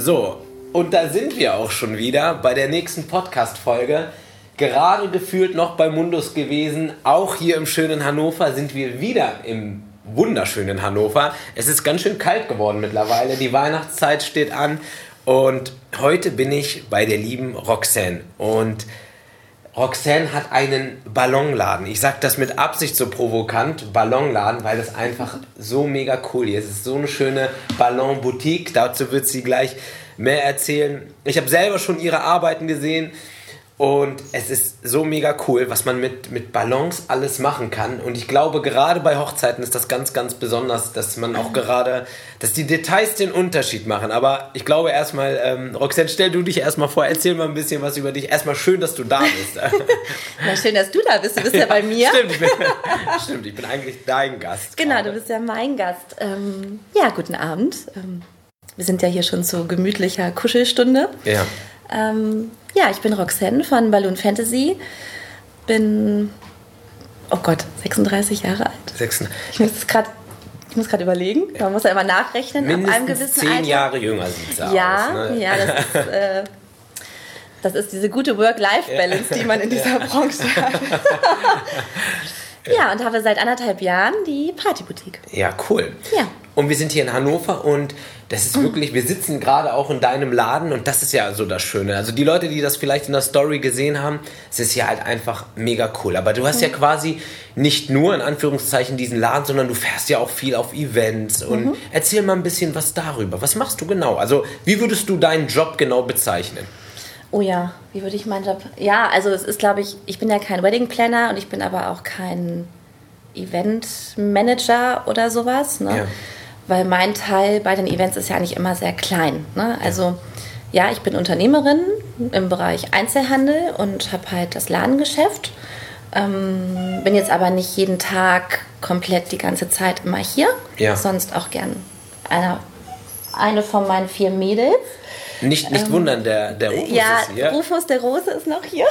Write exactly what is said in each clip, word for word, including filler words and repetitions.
So, und da sind wir auch schon wieder bei der nächsten Podcast-Folge. Gerade gefühlt noch bei Mundus gewesen. Auch hier im schönen Hannover sind wir wieder im wunderschönen Hannover. Es ist ganz schön kalt geworden mittlerweile. Die Weihnachtszeit steht an. Und heute bin ich bei der lieben Roxanne. Und Roxanne hat einen Ballonladen. Ich sage das mit Absicht so provokant, Ballonladen, weil das einfach so mega cool ist. Es ist so eine schöne Ballonboutique. Dazu wird sie gleich mehr erzählen. Ich habe selber schon ihre Arbeiten gesehen. Und es ist so mega cool, was man mit, mit Ballons alles machen kann. Und ich glaube, gerade bei Hochzeiten ist das ganz, ganz besonders, dass man auch gerade, dass die Details den Unterschied machen. Aber ich glaube erstmal, ähm, Roxanne, stell du dich erstmal vor, erzähl mal ein bisschen was über dich. Erstmal schön, dass du da bist. Na, schön, dass du da bist. Du bist ja, ja bei mir. Stimmt ich, bin, stimmt, ich bin eigentlich dein Gast. Genau, gerade. Du bist ja mein Gast. Ähm, ja, guten Abend. Ähm, wir sind ja hier schon zu gemütlicher Kuschelstunde. Ja. Ähm, ja, ich bin Roxanne von Balloon Fantasy, bin, oh Gott, sechsunddreißig Jahre alt. sechsunddreißig. Ich muss gerade ich muss gerade überlegen, man muss ja immer nachrechnen. Mindestens ab einem gewissen zehn Alter. Jahre jünger sieht es ja, aus. Ne? Ja, das ist, äh, das ist diese gute Work-Life-Balance, die man in dieser ja. Branche hat. Ja, und habe seit anderthalb Jahren die Partyboutique. Ja, cool. Ja. Und wir sind hier in Hannover und das ist wirklich, wir sitzen gerade auch in deinem Laden und das ist ja so das Schöne. Also die Leute, die das vielleicht in der Story gesehen haben, es ist ja halt einfach mega cool. Aber du hast ja quasi nicht nur in Anführungszeichen diesen Laden, sondern du fährst ja auch viel auf Events. Und mhm. erzähl mal ein bisschen was darüber. Was machst du genau? Also wie würdest du deinen Job genau bezeichnen? Oh ja, wie würde ich meinen Job... Ja, also es ist, glaube ich, ich bin ja kein Wedding Planner und ich bin aber auch kein Event Manager oder sowas, ne? Ja. Weil mein Teil bei den Events ist ja eigentlich immer sehr klein, ne? Also ja, ich bin Unternehmerin im Bereich Einzelhandel und habe halt das Ladengeschäft. Ähm, bin jetzt aber nicht jeden Tag komplett die ganze Zeit immer hier. Ja. Sonst auch gern eine, eine von meinen vier Mädels. Nicht, nicht ähm, wundern, der, der Rufus ja, ist hier. Rufus, der Große, ist noch hier.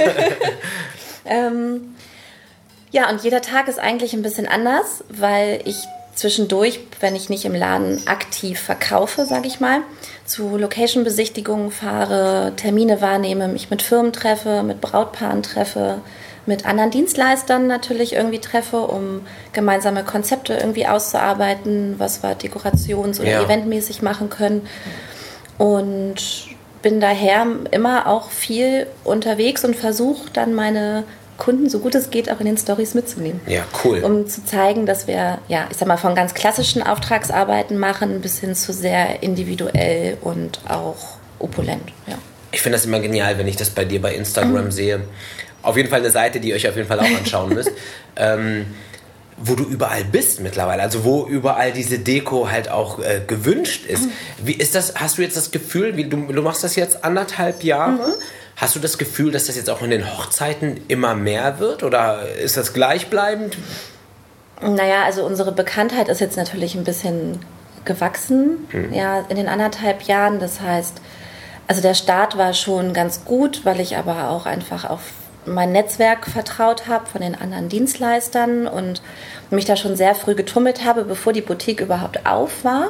ähm, ja, und jeder Tag ist eigentlich ein bisschen anders, weil ich zwischendurch, wenn ich nicht im Laden aktiv verkaufe, sage ich mal, zu Location-Besichtigungen fahre, Termine wahrnehme, mich mit Firmen treffe, mit Brautpaaren treffe, mit anderen Dienstleistern natürlich irgendwie treffe, um gemeinsame Konzepte irgendwie auszuarbeiten, was wir dekorations- oder ja. eventmäßig machen können. Und bin daher immer auch viel unterwegs und versuche dann meine Kunden, so gut es geht, auch in den Storys mitzunehmen. Ja, cool. Um zu zeigen, dass wir, ja, ich sag mal, von ganz klassischen Auftragsarbeiten machen bis hin zu sehr individuell und auch opulent. Ja. Ich finde das immer genial, wenn ich das bei dir bei Instagram mhm. sehe. Auf jeden Fall eine Seite, die ihr euch auf jeden Fall auch anschauen müsst. ähm, wo du überall bist mittlerweile, also wo überall diese Deko halt auch äh, gewünscht ist. Wie ist das, hast du jetzt das Gefühl, wie, du, du machst das jetzt anderthalb Jahre, mhm. hast du das Gefühl, dass das jetzt auch in den Hochzeiten immer mehr wird oder ist das gleichbleibend? Naja, also unsere Bekanntheit ist jetzt natürlich ein bisschen gewachsen, mhm. ja, in den anderthalb Jahren, das heißt, also der Start war schon ganz gut, weil ich aber auch einfach auf mein Netzwerk vertraut habe von den anderen Dienstleistern und mich da schon sehr früh getummelt habe, bevor die Boutique überhaupt auf war.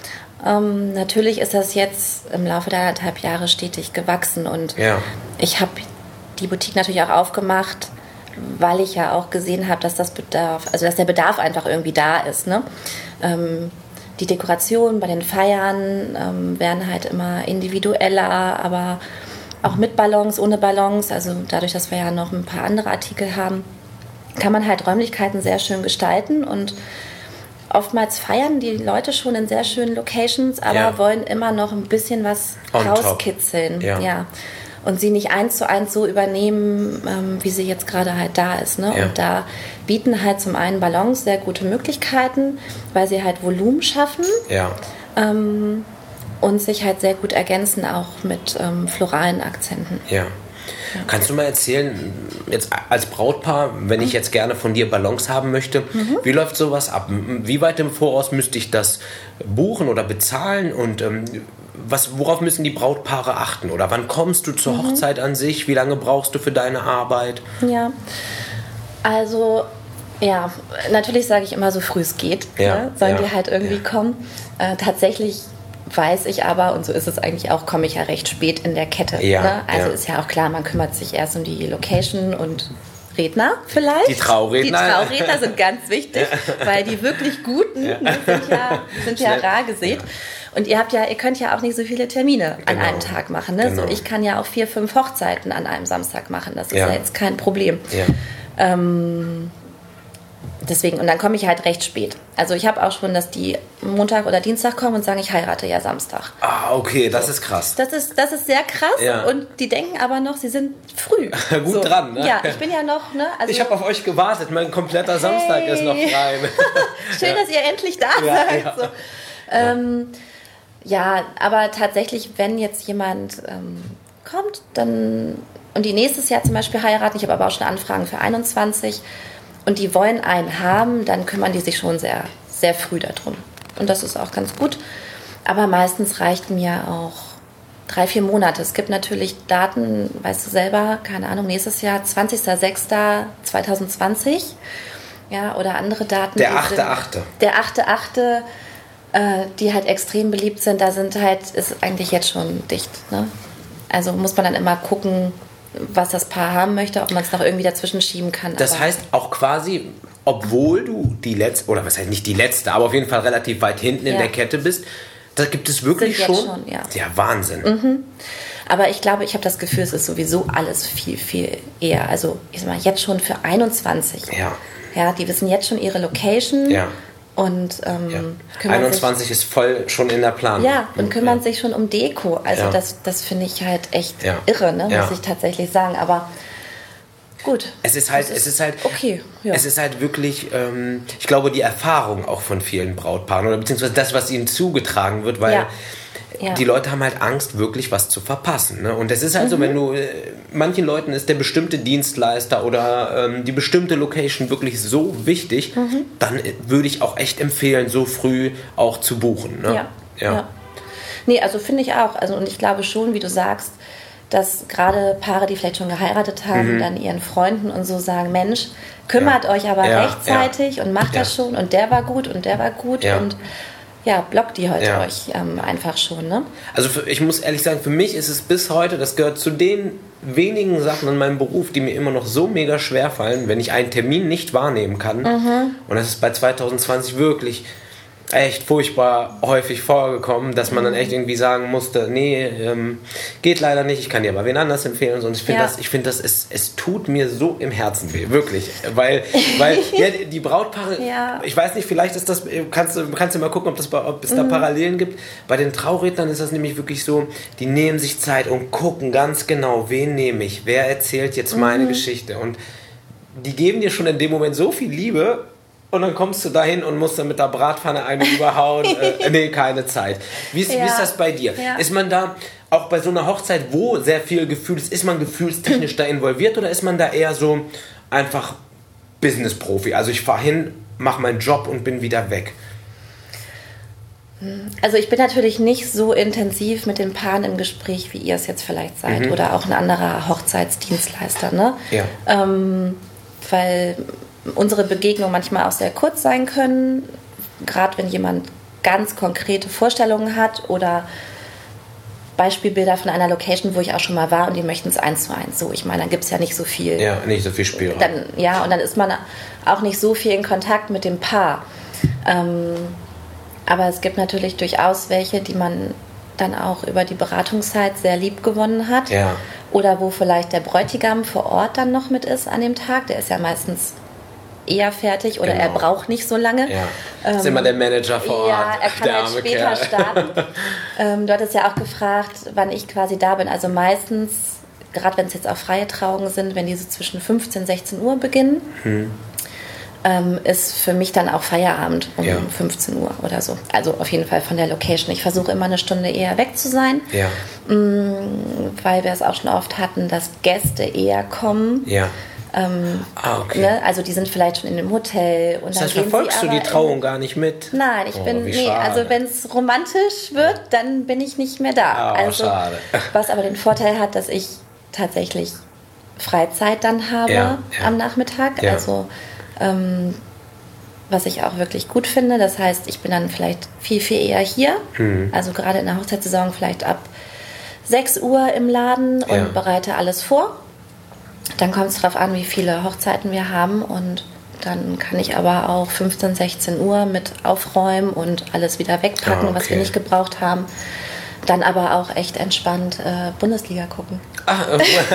Ähm, natürlich ist das jetzt im Laufe der anderthalb Jahre stetig gewachsen und ja. ich habe die Boutique natürlich auch aufgemacht, weil ich ja auch gesehen habe, dass das Bedarf, also dass der Bedarf einfach irgendwie da ist, ne? Ähm, die Dekorationen bei den Feiern ähm, werden halt immer individueller, aber auch mit Ballons, ohne Ballons, also dadurch, dass wir ja noch ein paar andere Artikel haben, kann man halt Räumlichkeiten sehr schön gestalten und oftmals feiern die Leute schon in sehr schönen Locations, aber ja. wollen immer noch ein bisschen was On rauskitzeln. Ja. ja. Und sie nicht eins zu eins so übernehmen, ähm, wie sie jetzt gerade halt da ist. Ne? Ja. Und da bieten halt zum einen Ballons sehr gute Möglichkeiten, weil sie halt Volumen schaffen. Ja. Ähm, und sich halt sehr gut ergänzen, auch mit ähm, floralen Akzenten. Ja. Ja. Kannst du mal erzählen, jetzt als Brautpaar, wenn ich jetzt gerne von dir Ballons haben möchte, mhm. wie läuft sowas ab? Wie weit im Voraus müsste ich das buchen oder bezahlen? Und ähm, was, worauf müssen die Brautpaare achten? Oder wann kommst du zur mhm. Hochzeit an sich? Wie lange brauchst du für deine Arbeit? Ja, also... Ja, natürlich sage ich immer, so früh es geht, ja, ne? sollen ja, die halt irgendwie ja. kommen. Äh, tatsächlich weiß ich aber, und so ist es eigentlich auch, komme ich ja recht spät in der Kette. Ja, ne? Also ja. ist ja auch klar, man kümmert sich erst um die Location und Redner vielleicht. Die Trauredner. Die Trauredner sind ganz wichtig, ja. weil die wirklich Guten ja. Ne, sind ja, sind ja rar gesät. Ja. Und ihr habt ja, ihr könnt ja auch nicht so viele Termine genau. an einem Tag machen. Ne? Genau. So, ich kann ja auch vier, fünf Hochzeiten an einem Samstag machen. Das ist ja, ja jetzt kein Problem. Ja. Ähm, deswegen, und dann komme ich halt recht spät. Also ich habe auch schon, dass die Montag oder Dienstag kommen und sagen, ich heirate ja Samstag. Ah, okay, das so. ist krass. Das ist, das ist sehr krass ja. und die denken aber noch, sie sind früh. Gut so. dran, ne? Ja, ich bin ja noch, ne? Also ich habe auf euch gewartet, mein kompletter hey. Samstag ist noch frei. Schön, ja. dass ihr endlich da ja, seid. Ja. So. Ähm, ja, aber tatsächlich, wenn jetzt jemand ähm, kommt, dann und die nächstes Jahr zum Beispiel heiraten, ich habe aber auch schon Anfragen für einundzwanzig und die wollen einen haben, dann kümmern die sich schon sehr, sehr früh darum. Und das ist auch ganz gut. Aber meistens reicht mir auch drei, vier Monate. Es gibt natürlich Daten, weißt du selber, keine Ahnung, nächstes Jahr zwanzigster sechster zweitausendzwanzig, ja, oder andere Daten. Der achte achte Der achte achte äh, die halt extrem beliebt sind, da sind halt, ist eigentlich jetzt schon dicht, ne? Also muss man dann immer gucken, was das Paar haben möchte, ob man es noch irgendwie dazwischen schieben kann. Das heißt auch quasi, obwohl du die letzte, oder was heißt nicht die letzte, aber auf jeden Fall relativ weit hinten ja. in der Kette bist, da gibt es wirklich Sind schon, jetzt schon ja. ja, Wahnsinn. Mhm. Aber ich glaube, ich habe das Gefühl, es ist sowieso alles viel, viel eher. Also ich sag mal, jetzt schon für einundzwanzig. Ja. Ja, die wissen jetzt schon ihre Location. Ja. Und ähm, ja. einundzwanzig ist voll schon in der Planung. Ja, und kümmern ja. sich schon um Deko. Also ja. das, das finde ich halt echt ja. irre, ne? ja. muss ich tatsächlich sagen. Aber gut. Es ist halt, ist es ist halt, okay. Ja. es ist halt wirklich, ähm, ich glaube, die Erfahrung auch von vielen Brautpaaren oder beziehungsweise das, was ihnen zugetragen wird, weil ja. Ja. die Leute haben halt Angst, wirklich was zu verpassen. Ne? Und es ist halt mhm. so, wenn du, äh, manchen Leuten ist der bestimmte Dienstleister oder ähm, die bestimmte Location wirklich so wichtig, mhm. dann äh, würde ich auch echt empfehlen, so früh auch zu buchen. Ne? Ja. Ja. ja. Nee, also finde ich auch. Also, und ich glaube schon, wie du sagst, dass gerade Paare, die vielleicht schon geheiratet haben, mhm. dann ihren Freunden und so sagen, Mensch, kümmert ja. euch aber ja. rechtzeitig ja. und macht ja. das schon und der war gut und der war gut ja. und ja, blockt die heute ja. euch ähm, einfach schon, ne? Also für, ich muss ehrlich sagen, für mich ist es bis heute, das gehört zu den wenigen Sachen in meinem Beruf, die mir immer noch so mega schwer fallen, wenn ich einen Termin nicht wahrnehmen kann. Mhm. Und das ist bei zweitausendzwanzig wirklich echt furchtbar häufig vorgekommen, dass man dann echt irgendwie sagen musste, nee, ähm, geht leider nicht, ich kann dir aber wen anders empfehlen. Und ich finde ja. das, ich finde das, es, es tut mir so im Herzen weh, wirklich. Weil, weil ja, die Brautpaare, ja. ich weiß nicht, vielleicht ist das, kannst du kannst du mal gucken, ob, das, ob es mhm. da Parallelen gibt. Bei den Traurednern ist das nämlich wirklich so, die nehmen sich Zeit und gucken ganz genau, wen nehme ich, wer erzählt jetzt meine mhm. Geschichte. Und die geben dir schon in dem Moment so viel Liebe. Und dann kommst du dahin und musst dann mit der Bratpfanne eine überhauen. äh, nee, keine Zeit. Wie ist, ja. wie ist das bei dir? Ja. Ist man da auch bei so einer Hochzeit, wo sehr viel Gefühl ist, ist man gefühlstechnisch da involviert oder ist man da eher so einfach Business-Profi? Also ich fahre hin, mache meinen Job und bin wieder weg. Also ich bin natürlich nicht so intensiv mit den Paaren im Gespräch, wie ihr es jetzt vielleicht seid. Mhm. Oder auch ein anderer Hochzeitsdienstleister. Ne? Ja. Ähm, weil unsere Begegnungen manchmal auch sehr kurz sein können, gerade wenn jemand ganz konkrete Vorstellungen hat oder Beispielbilder von einer Location, wo ich auch schon mal war und die möchten es eins zu eins. So, ich meine, dann gibt es ja nicht so viel. Ja, nicht so viel Spielraum. Dann, ja, und dann ist man auch nicht so viel in Kontakt mit dem Paar. Ähm, aber es gibt natürlich durchaus welche, die man dann auch über die Beratungszeit sehr lieb gewonnen hat. Ja. Oder wo vielleicht der Bräutigam vor Ort dann noch mit ist an dem Tag. Der ist ja meistens eher fertig oder genau. er braucht nicht so lange. Ja. Das ist ähm, immer der Manager vor Ort. Ja, er kann halt später Kerl. starten. ähm, du hattest ja auch gefragt, wann ich quasi da bin. Also meistens, gerade wenn es jetzt auch freie Trauungen sind, wenn diese zwischen fünfzehn, sechzehn Uhr beginnen, hm. ähm, ist für mich dann auch Feierabend um ja. fünfzehn Uhr oder so. Also auf jeden Fall von der Location. Ich versuche immer eine Stunde eher weg zu sein, ja. mh, weil wir es auch schon oft hatten, dass Gäste eher kommen. Ja. Ähm, ah, okay. ne? Also die sind vielleicht schon in einem Hotel. Und das dann heißt, gehen verfolgst sie du die aber Trauung in, gar nicht mit? Nein, ich oh, bin, nee, schade. also wenn es romantisch wird, dann bin ich nicht mehr da. Oh, also, schade. Was aber den Vorteil hat, dass ich tatsächlich Freizeit dann habe ja, ja. am Nachmittag. Ja. Also ähm, was ich auch wirklich gut finde. Das heißt, ich bin dann vielleicht viel, viel eher hier. Mhm. Also gerade in der Hochzeitssaison vielleicht ab sechs Uhr im Laden und ja. bereite alles vor. Dann kommt es darauf an, wie viele Hochzeiten wir haben und dann kann ich aber auch fünfzehn, sechzehn Uhr mit aufräumen und alles wieder wegpacken, oh, okay. was wir nicht gebraucht haben. Dann aber auch echt entspannt äh, Bundesliga gucken. Ach,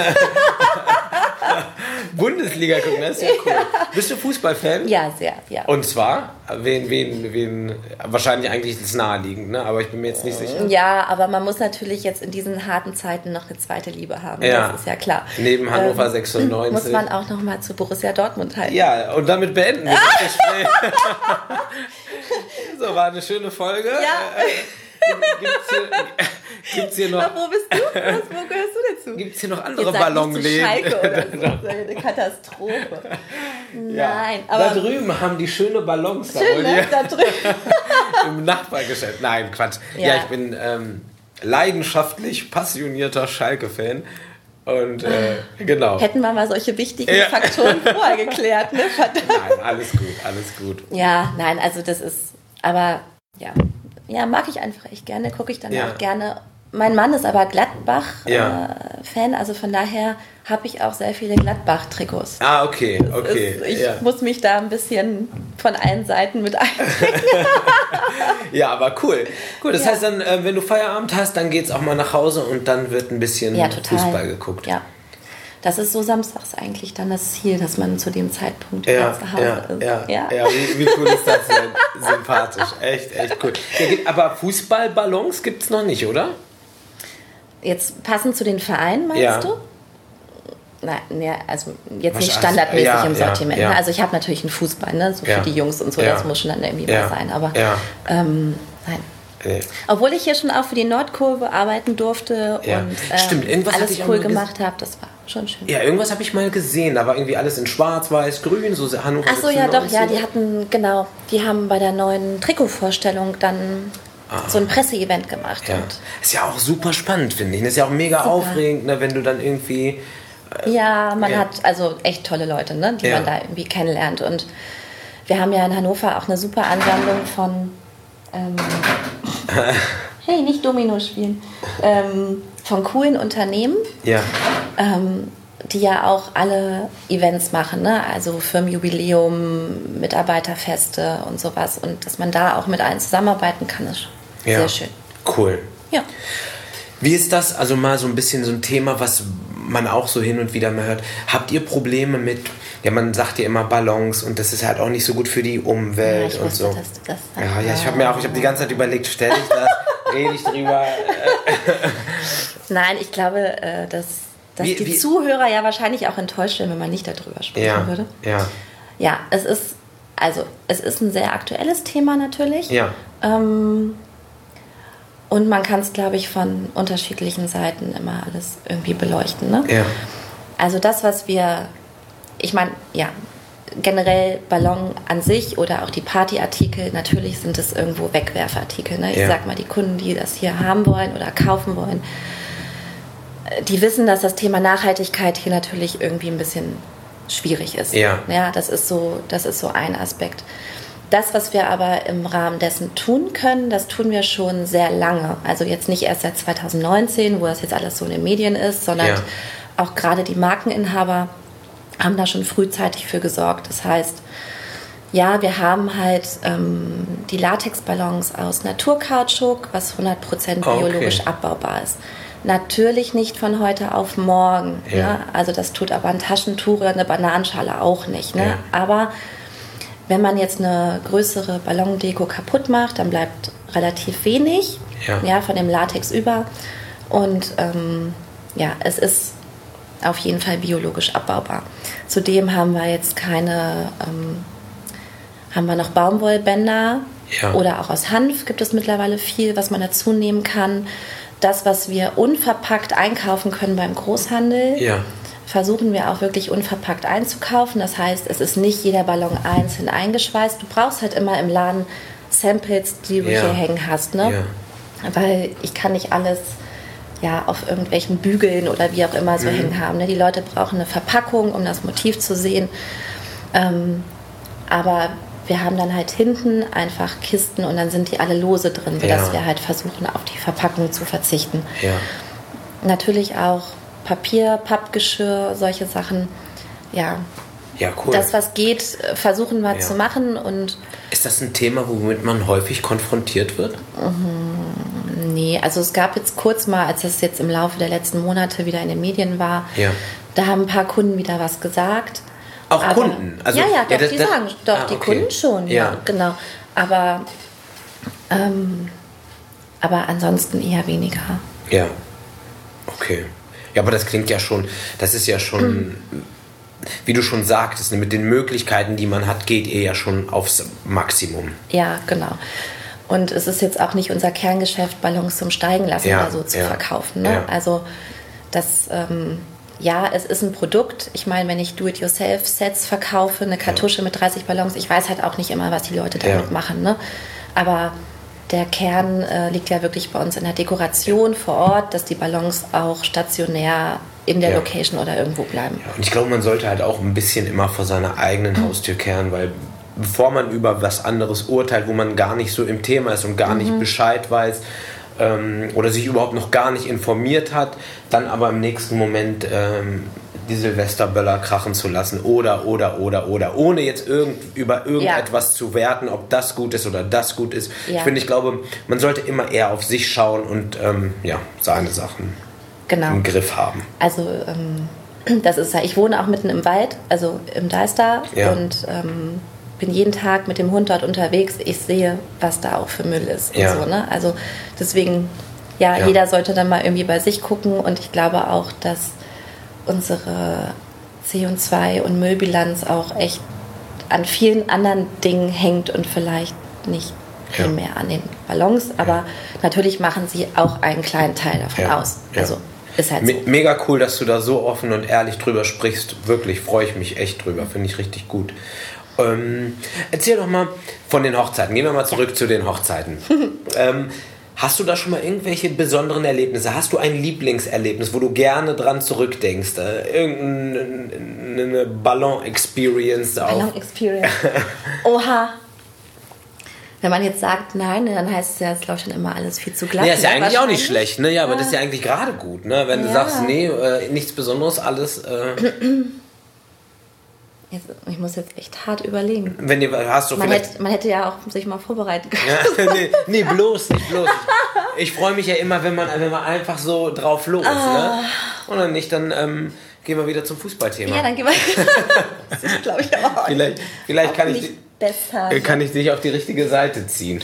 Bundesliga gucken, das ist ja cool. Ja. Bist du Fußballfan? Ja, sehr, ja. Und zwar? Wen, wen, wen? Wahrscheinlich eigentlich das naheliegend, ne? Aber ich bin mir jetzt nicht sicher. Ja, aber man muss natürlich jetzt in diesen harten Zeiten noch eine zweite Liebe haben. Ja. Das ist ja klar. Neben Hannover ähm, sechsundneunzig. Muss man auch noch mal zu Borussia Dortmund halten. Ja, und damit beenden wir das Gespräch. So, war eine schöne Folge. Ja. Gibt's hier, gibt's hier noch... Aber wo bist du? Was, wo gehörst du dazu? Gibt es hier noch andere Ballonläden? Schalke oder so. Das ist eine Katastrophe. Ja. Nein, aber... Da drüben haben die schöne Ballons. Schön, da, ne? Da drüben. Im Nachbargeschäft. Nein, Quatsch. Ja, ja ich bin ähm, leidenschaftlich passionierter Schalke-Fan. Und äh, genau. Hätten wir mal solche wichtigen ja. Faktoren vorher geklärt, ne? Verdammt. Nein, alles gut, alles gut. Ja, nein, also das ist... Aber, ja... Ja, mag ich einfach echt gerne, gucke ich dann ja. auch gerne. Mein Mann ist aber Gladbach-Fan, ja. äh, also von daher habe ich auch sehr viele Gladbach-Trikots. Ah, okay, okay. Ist, ich ja. muss mich da ein bisschen von allen Seiten mit einbringen. Ja, aber cool. Cool, das ja. heißt dann, äh, wenn du Feierabend hast, dann geht's auch mal nach Hause und dann wird ein bisschen ja, total. Fußball geguckt. Ja. Das ist so samstags eigentlich dann das Ziel, dass man zu dem Zeitpunkt ja, wieder zu Hause ja, ist. Ja, ja. ja. Wie, wie cool ist das denn? Sympathisch. Echt, echt cool. Ja, aber Fußballballons gibt es noch nicht, oder? Jetzt passend zu den Vereinen, meinst ja. du? Nein, ja, also jetzt nicht standardmäßig ja, im Sortiment. Ja, ja. Also ich habe natürlich einen Fußball, ne? So ja. für die Jungs und so, ja. das muss schon dann irgendwie ja. was sein. Aber ja. ähm, nein. Nee. Obwohl ich hier schon auch für die Nordkurve arbeiten durfte ja. und ähm, Stimmt, irgendwas alles ich cool gemacht habe, das war schon schön. Ja, irgendwas habe ich mal gesehen, da war irgendwie alles in schwarz, weiß, grün, so Hannover. Ach so, ja doch, ja, die hatten, genau, die haben bei der neuen Trikotvorstellung dann ah. so ein Presseevent gemacht. Ja. Und ist ja auch super spannend, finde ich. Das ist ja auch mega super. aufregend, ne, wenn du dann irgendwie... Äh, ja, man ja. hat also echt tolle Leute, ne, die ja. man da irgendwie kennenlernt. Und wir haben ja in Hannover auch eine super Ansammlung von... Ähm, hey, nicht Domino spielen. Ähm, von coolen Unternehmen, ja. ähm, die ja auch alle Events machen, ne? Also Firmenjubiläum, Mitarbeiterfeste und sowas. Und dass man da auch mit allen zusammenarbeiten kann, ist ja. sehr schön. Cool. Ja. Wie ist das, also mal so ein bisschen so ein Thema, was man auch so hin und wieder mal hört. Habt ihr Probleme mit, ja, man sagt ja immer Ballons und das ist halt auch nicht so gut für die Umwelt ja, und wusste, so. Dass du das ja, ja, ich habe mir auch, ich habe die ganze Zeit überlegt, stelle ich das, rede ich drüber. Nein, ich glaube, dass, dass wie, die wie? Zuhörer ja wahrscheinlich auch enttäuscht werden, wenn man nicht darüber sprechen ja, würde. Ja. Ja, es ist, also es ist ein sehr aktuelles Thema natürlich. Ja. Ähm, Und man kann es, glaube ich, von unterschiedlichen Seiten immer alles irgendwie beleuchten. Ne? Ja. Also das, was wir, ich meine, ja, generell Ballon an sich oder auch die Partyartikel, natürlich sind es irgendwo Wegwerfartikel. Ne? Ich ja. sag mal, die Kunden, die das hier haben wollen oder kaufen wollen, die wissen, dass das Thema Nachhaltigkeit hier natürlich irgendwie ein bisschen schwierig ist. Ja. Ja, das ist so, das ist so ein Aspekt. Das, was wir aber im Rahmen dessen tun können, das tun wir schon sehr lange. Also jetzt nicht erst seit zwanzig neunzehn, wo das jetzt alles so in den Medien ist, sondern ja. auch gerade die Markeninhaber haben da schon frühzeitig für gesorgt. Das heißt, ja, wir haben halt ähm, die Latexballons aus Naturkautschuk, was hundert Prozent biologisch okay. abbaubar ist. Natürlich nicht von heute auf morgen. Ja. Ne? Also das tut aber ein Taschentuch oder eine Bananenschale auch nicht. Ne? Ja. Aber wenn man jetzt eine größere Ballondeko kaputt macht, dann bleibt relativ wenig ja. Ja, von dem Latex über. Und ähm, ja, es ist auf jeden Fall biologisch abbaubar. Zudem haben wir jetzt keine, ähm, haben wir noch Baumwollbänder ja. oder auch aus Hanf gibt es mittlerweile viel, was man dazu nehmen kann. Das, was wir unverpackt einkaufen können beim Großhandel, ja. versuchen wir auch wirklich unverpackt einzukaufen. Das heißt, es ist nicht jeder Ballon einzeln eingeschweißt. Du brauchst halt immer im Laden Samples, die du ja. hier hängen hast. Ne? Ja. Weil ich kann nicht alles ja, auf irgendwelchen Bügeln oder wie auch immer so mhm. hängen haben. Ne? Die Leute brauchen eine Verpackung, um das Motiv zu sehen. Ähm, aber wir haben dann halt hinten einfach Kisten und dann sind die alle lose drin, sodass Ja. wir halt versuchen, auf die Verpackung zu verzichten. Ja. Natürlich auch Papier, Pappgeschirr, solche Sachen. Ja, Ja, cool. das, was geht, versuchen wir Ja. zu machen. Und Ist das ein Thema, womit man häufig konfrontiert wird? nee, also es gab jetzt kurz mal, als das jetzt im Laufe der letzten Monate wieder in den Medien war, Ja. da haben ein paar Kunden wieder was gesagt. Auch Aber- Kunden? Also, ja, ja, doch, das- die das- sagen, doch, Ah, die okay. Kunden schon, ja, Ja. genau. Aber, ähm, aber ansonsten eher weniger. Ja. Okay. Ja, aber das klingt ja schon, das ist ja schon, wie du schon sagtest, ne, mit den Möglichkeiten, die man hat, geht ihr ja schon aufs Maximum. Ja, genau. Und es ist jetzt auch nicht unser Kerngeschäft, Ballons zum Steigen lassen Ja, oder so zu ja, verkaufen. Ne? ja. Also das, ähm, ja, es ist ein Produkt. Ich meine, wenn ich Do-it-yourself-Sets verkaufe, eine Kartusche mit dreißig Ballons, ich weiß halt auch nicht immer, was die Leute damit Ja. machen. Ne? Aber der Kern äh, liegt ja wirklich bei uns in der Dekoration vor Ort, dass die Ballons auch stationär in der Ja. Location oder irgendwo bleiben. Und ich glaube, man sollte halt auch ein bisschen immer vor seiner eigenen Haustür kehren, weil bevor man über was anderes urteilt, wo man gar nicht so im Thema ist und gar nicht Bescheid weiß ähm, oder sich überhaupt noch gar nicht informiert hat, dann aber im nächsten Moment ähm, die Silvesterböller krachen zu lassen oder, oder, oder, oder, ohne jetzt irgend, über irgendetwas zu werten, ob das gut ist oder das gut ist. Ja. Ich finde, ich glaube, man sollte immer eher auf sich schauen und ähm, ja, seine Sachen Genau. im Griff haben. Also ähm, das ist ja, ich wohne auch mitten im Wald, also im Deister Ja. und ähm, bin jeden Tag mit dem Hund dort unterwegs. Ich sehe, was da auch für Müll ist und Ja. so. Ne? Also deswegen, ja, Ja. jeder sollte dann mal irgendwie bei sich gucken und ich glaube auch, dass unsere C O zwei- und Müllbilanz auch echt an vielen anderen Dingen hängt und vielleicht nicht Ja. primär an den Ballons, aber natürlich machen sie auch einen kleinen Teil davon Ja. aus. Ja. Also ist halt so. Me- Mega cool, dass du da so offen und ehrlich drüber sprichst. Wirklich, freue ich mich echt drüber. Finde ich richtig gut. Ähm, erzähl doch mal von den Hochzeiten. Gehen wir mal zurück zu den Hochzeiten. ähm, hast du da schon mal irgendwelche besonderen Erlebnisse? Hast du ein Lieblingserlebnis, wo du gerne dran zurückdenkst? Äh, irgendeine Ballon-Experience? auch? Ballon Experience. Oha. Wenn man jetzt sagt nein, dann heißt es ja, es läuft schon immer alles viel zu glatt. Ja, ist ja ne? eigentlich auch nicht Wahrscheinlich. schlecht, ne? Ja, aber Ja. das ist ja eigentlich gerade gut, ne? Wenn du Ja. sagst, nee, äh, nichts Besonderes, alles. Äh, Jetzt, ich muss jetzt echt hart überlegen. wenn ihr hast du Man vielleicht. hätte, man hätte ja auch sich mal vorbereiten können. Ja, nee, nee, bloß nicht, bloß nicht. Ich freue mich ja immer, wenn man, wenn man einfach so drauf los, ne? Und dann nicht, dann ähm, gehen wir wieder zum Fußballthema. Ja, dann gehen wir. Das ist, glaube ich, aber auch vielleicht vielleicht auch kann, ich, nicht besser. di- kann ich dich auf die richtige Seite ziehen.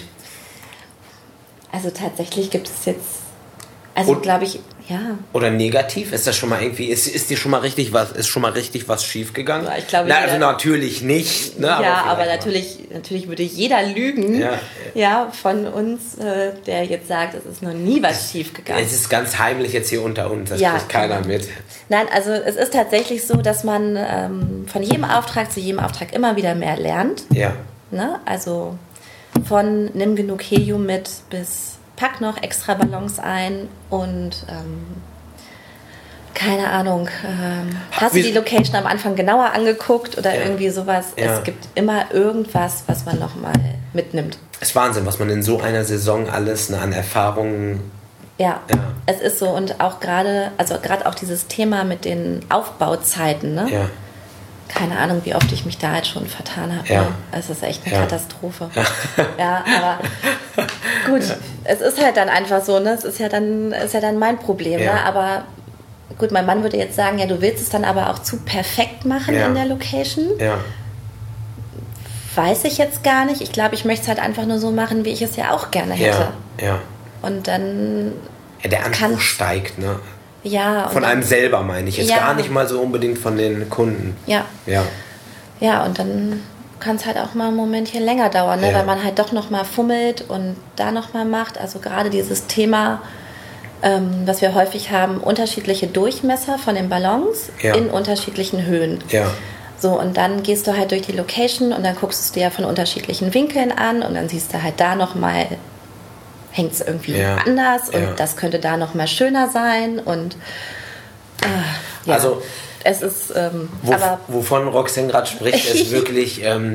Also tatsächlich gibt es jetzt, also Und- glaube ich, ja. Oder negativ? Ist das schon mal irgendwie, ist, ist dir schon mal richtig was, ist schon mal richtig was schief gegangen? Ja, ich glaube, Na, jeder- also natürlich nicht, ne? ja, vielleicht aber mal. natürlich, natürlich würde jeder lügen, Ja. ja, von uns, äh, der jetzt sagt, es ist noch nie was schief gegangen. Es ist ganz heimlich jetzt hier unter uns, das Ja, kriegt keiner genau. mit. Nein, also es ist tatsächlich so, dass man ähm, von jedem Auftrag zu jedem Auftrag immer wieder mehr lernt. Ja. Ne? Also von nimm genug Helium mit bis pack noch extra Ballons ein und ähm, keine Ahnung, ähm, hast du Wie- die Location am Anfang genauer angeguckt oder Ja. irgendwie sowas? Ja. Es gibt immer irgendwas, was man nochmal mitnimmt. Es ist Wahnsinn, was man in so einer Saison alles ne, an Erfahrungen. Ja, Ja. es ist so und auch gerade, also gerade auch dieses Thema mit den Aufbauzeiten, ne? Ja. Keine Ahnung, wie oft ich mich da jetzt schon vertan habe. Ja. Ne? Es ist echt eine Ja. Katastrophe. Ja, aber gut, es ist halt dann einfach so, ne? Es ist ja dann, ist ja dann mein Problem, Ja. ne? Aber gut, mein Mann würde jetzt sagen, ja, du willst es dann aber auch zu perfekt machen Ja. in der Location. Ja. Weiß ich jetzt gar nicht. Ich glaube, ich möchte es halt einfach nur so machen, wie ich es ja auch gerne hätte. Ja. Ja. Und dann, Ja, der Anspruch Kann- steigt, ne? ja. und Von dann, einem selber meine ich. Jetzt Ja. gar nicht mal so unbedingt von den Kunden. Ja. Ja. Ja, und dann kann es halt auch mal ein Momentchen länger dauern, ne? Ja. Weil man halt doch noch mal fummelt und da noch mal macht. Also gerade dieses Thema, ähm, was wir häufig haben, unterschiedliche Durchmesser von den Ballons Ja. in unterschiedlichen Höhen. Ja. So, und dann gehst du halt durch die Location und dann guckst du es dir ja von unterschiedlichen Winkeln an und dann siehst du halt da noch mal, hängt es irgendwie Ja. anders und Ja. das könnte da noch mal schöner sein und äh, ja. Also, es ist, ähm, Wo, aber wovon Roxanne gerade spricht, ist wirklich, ähm,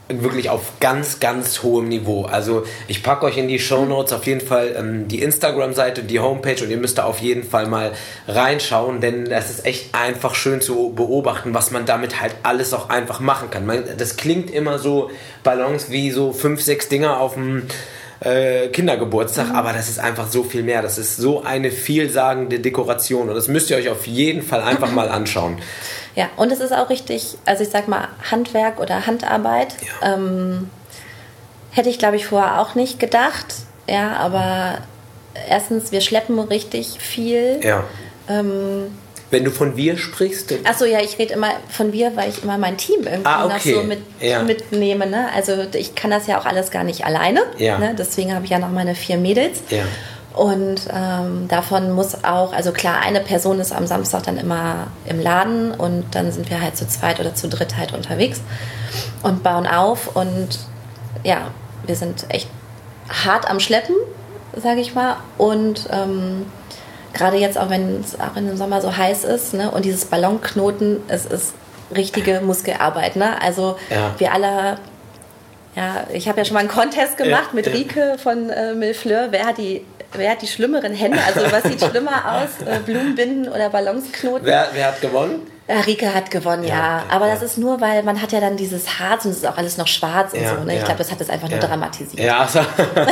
wirklich auf ganz, ganz hohem Niveau. Also ich packe euch in die Shownotes auf jeden Fall ähm, die Instagram-Seite, die Homepage und ihr müsst da auf jeden Fall mal reinschauen, denn das ist echt einfach schön zu beobachten, was man damit halt alles auch einfach machen kann. Man, das klingt immer so Ballons wie so fünf, sechs Dinger auf dem äh, Kindergeburtstag, mhm. aber das ist einfach so viel mehr. Das ist so eine vielsagende Dekoration und das müsst ihr euch auf jeden Fall einfach mal anschauen. Ja, und es ist auch richtig, also ich sag mal Handwerk oder Handarbeit, ja. ähm, hätte ich glaube ich vorher auch nicht gedacht, ja, aber erstens, wir schleppen richtig viel. Ja. Ähm, Wenn du von wir sprichst? Achso, ja, ich rede immer von wir, weil ich immer mein Team irgendwie ah, okay. noch so mit, ja. mitnehme, ne? Also ich kann das ja auch alles gar nicht alleine, ja. ne? Deswegen habe ich ja noch meine vier Mädels. Ja. Und ähm, davon muss auch, also klar, eine Person ist am Samstag dann immer im Laden und dann sind wir halt zu zweit oder zu dritt halt unterwegs und bauen auf und ja, wir sind echt hart am Schleppen, sage ich mal. Und ähm, gerade jetzt auch, wenn es auch in dem Sommer so heiß ist, ne, und dieses Ballonknoten, es ist richtige Muskelarbeit, ne? Also ja. wir alle... Ja, ich habe ja schon mal einen Contest gemacht ja, mit ja. Rike von äh, Millefleur. Wer hat die Wer hat die schlimmeren Hände? Also was sieht schlimmer aus? Äh, Blumenbinden oder Ballonsknoten? Wer, wer hat gewonnen? Ja, Rike hat gewonnen, ja. ja. Aber ja. das ist nur, weil man hat ja dann dieses Harz und es ist auch alles noch schwarz und ja, so. Ne? Ich ja. glaube, das hat das einfach ja. nur dramatisiert. Ja, also.